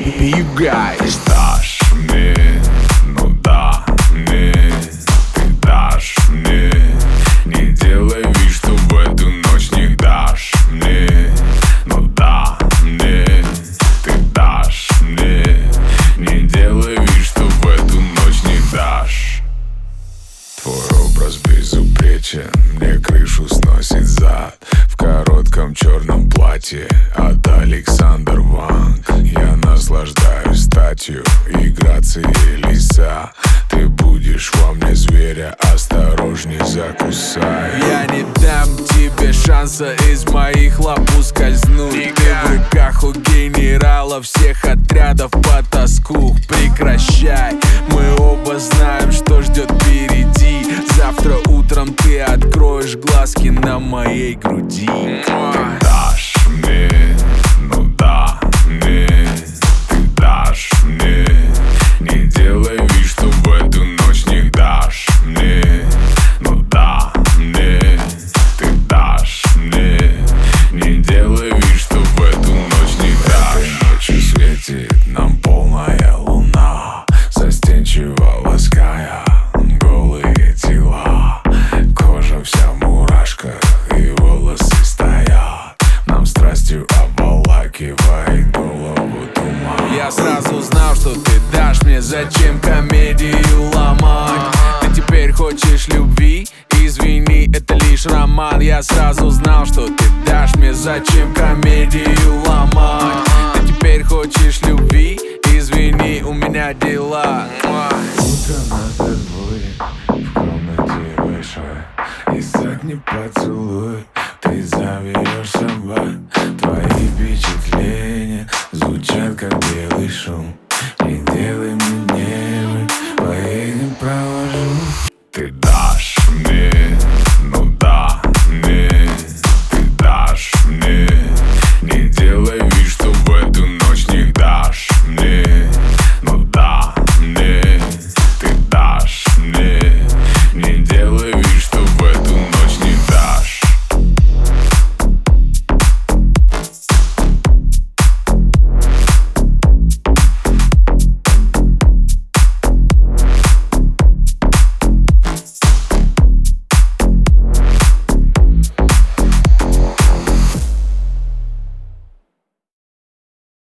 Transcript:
You guys. Дашь мне, ну да, мне. Ты дашь мне. Не делай вид, что в эту ночь не дашь мне. Ну да, мне. Ты дашь мне. Не делай вид, что в эту ночь не дашь. Твой образ безупречен, мне крышу сносит зад. В коротком черном платье от Александр Ванг. Я наслаждаюсь статью и грацией лиса. Ты будешь во мне зверя, осторожней закусай. Я не дам тебе шанса из моих лап ускользнуть. Ты в руках у генерала всех отрядов по тоску. Прекращай, мы оба знаем, что ждет впереди. Завтра утром ты откроешь глазки на моей груди. Ты дашь мне, ну да, мне. Ты дашь мне. Не делай вид, что в эту ночь не дашь мне. Ну да, мне. Ты дашь мне. Не делай вид, что в эту ночь не дашь. Этой ночью светит нам полная луна, застенчиво лаская голые тела. Кожа вся в мурашках и волосы стоят. Нам страстью обволакивает голову туман. Я сразу знал, что ты дашь мне. Зачем комедию ломать? Ты теперь хочешь любви? Извини, это лишь роман. Я сразу знал, что ты дашь мне. Зачем комедию ломать? Ты теперь хочешь любви? Извини, у меня дела.